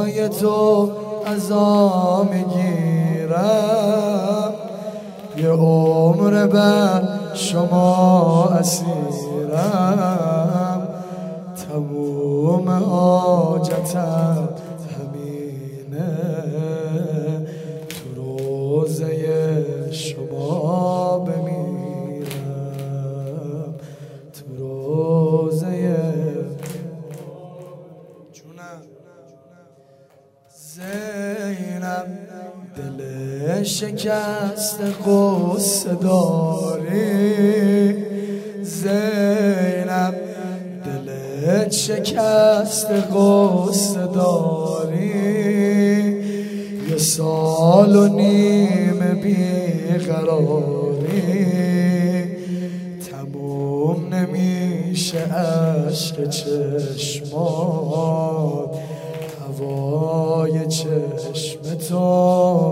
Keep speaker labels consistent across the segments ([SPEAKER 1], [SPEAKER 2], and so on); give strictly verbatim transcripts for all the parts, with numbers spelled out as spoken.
[SPEAKER 1] پای تو عزا میگیرم، یه عمر بر شما اسیرم، تموم حاجتم همینه، تو روزه شما بمیرم، تو روزه جونم. زینب دل شکست قصه داری، زینب دلت شکست قصه داری، یه سال و نیم بیقراری، تموم نمیشه عشق چشمات، هوای چشم تو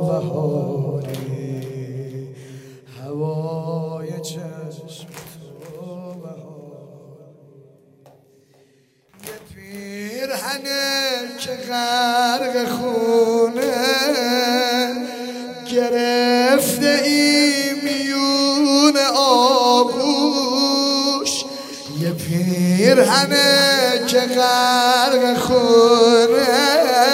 [SPEAKER 1] بهاری، هوای چشم تو بهاری. یه پیرهنه که غرق خونه گرفته ای میون آغوش، یه پیرهنه که غرق خونه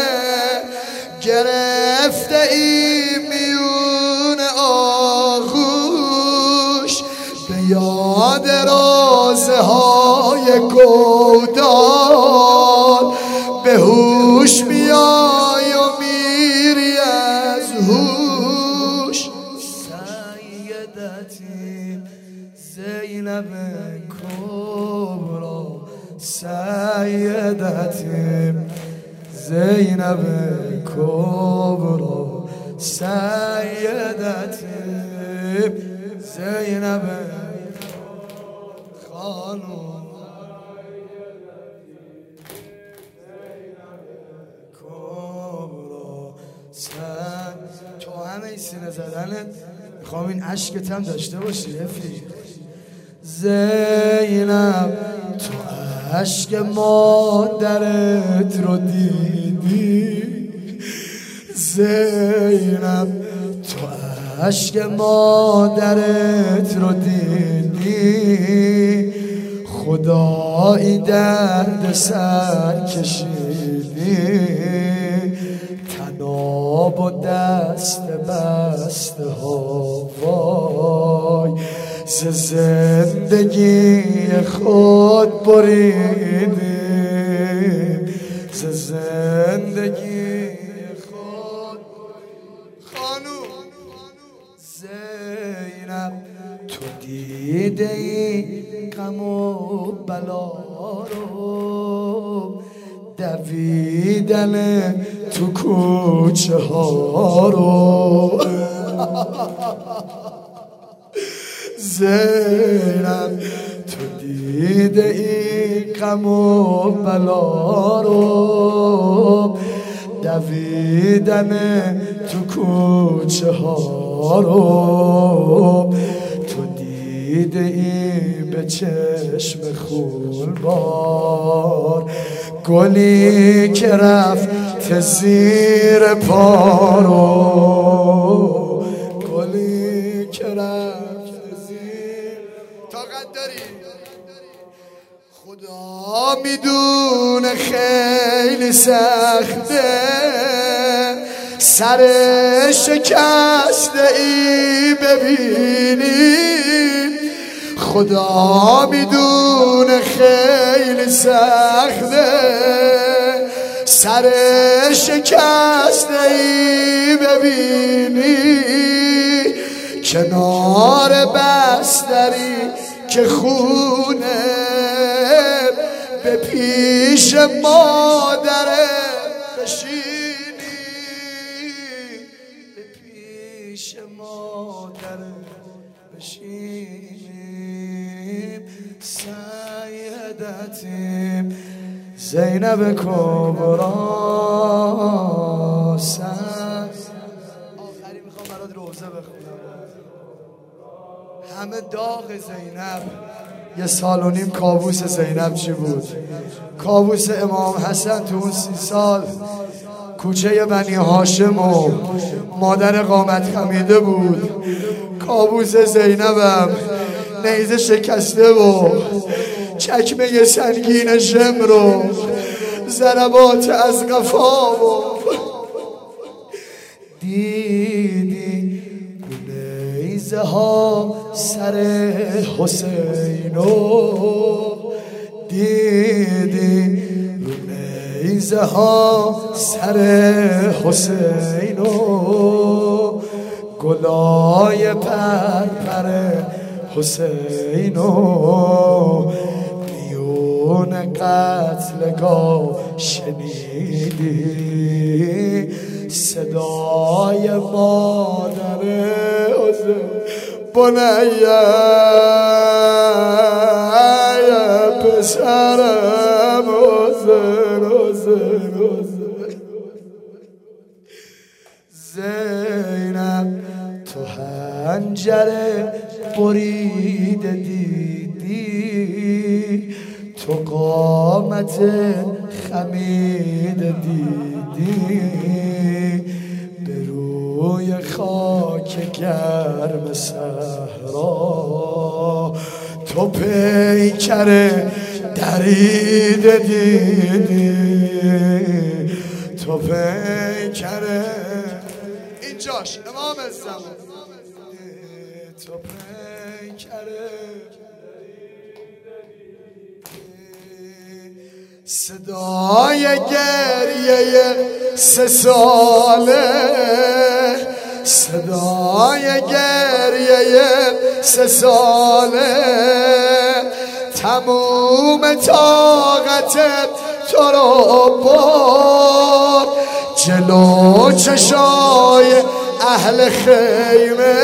[SPEAKER 1] گرفته ای میون آغوش، به یاد روزه های گودال به هوش میای و میری از هوش. سیدتی زینب کبرا، سیدتی زینب کبرا، سیدتی زینب خانم کبرا. تو همه این سینه زدنت میخوام این عشقت هم داشته باشی رفیق. زینب تو عشق مادرت رو دیدی، زینب تو عشق مادرت رو دیدی، خدایی درد سر کشیدی، تناب و دست بسته ها وای، ز زندگی خود بریدی، ز زندگی خود. خانوم زینب تو دیده ای غم و بلا رو، دویدن تو کوچه ها رو. زینب تو دیده ای غم و بلا رو، دویدن تو کوچه ها رو، تو دیده ای به چشم خونبار گلی که رفت زیر پا رو، گلی که رفت زیر. طاقت داری؟ خدا میدونه خیلی سخته سر شکسته ای ببینی، خدا میدونه خیلی سخته سر شکسته ای ببینی، کنار بستری که خونه به پیش مادره بشینی، به پیش مادره بشینیم. سیدتیم زینب کبرا. آخری میخوام برات روزه بخونم. همه داغ زینب. یه سال و نیم کابوس زینب چی بود؟ کابوس امام حسن تو اون سی سال کوچه بنی هاشم و مادر قامت خمیده بود. کابوس زینبم نیزه شکسته و چکمه سنگین شمر و ضربات از قفا و دیدی نیزه ها سر حسین و دیدی نیزه ها سر حسین و گلای پرپر حسین و میون قتلگاه شنیدی صدای مادر حسین بنیه پسرم حسین حسین حسین زینب تو حنجره بریده دیدی تو قامت خمیده دیدی به روی خاک گرم صحرا تو پیکر دریده دیدی تو پیکر اینجاش امام الزمان تو پیکر صدای گریه سه ساله صدای گریه سه ساله تموم طاقتت تو رو برد جلو چشای اهل خیمه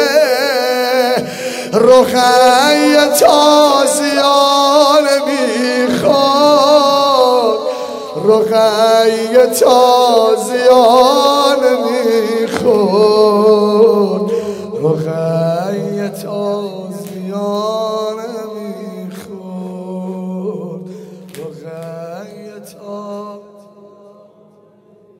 [SPEAKER 1] رقیه تازیان میخواد رقیه تازیان میخواد رقیه تازیان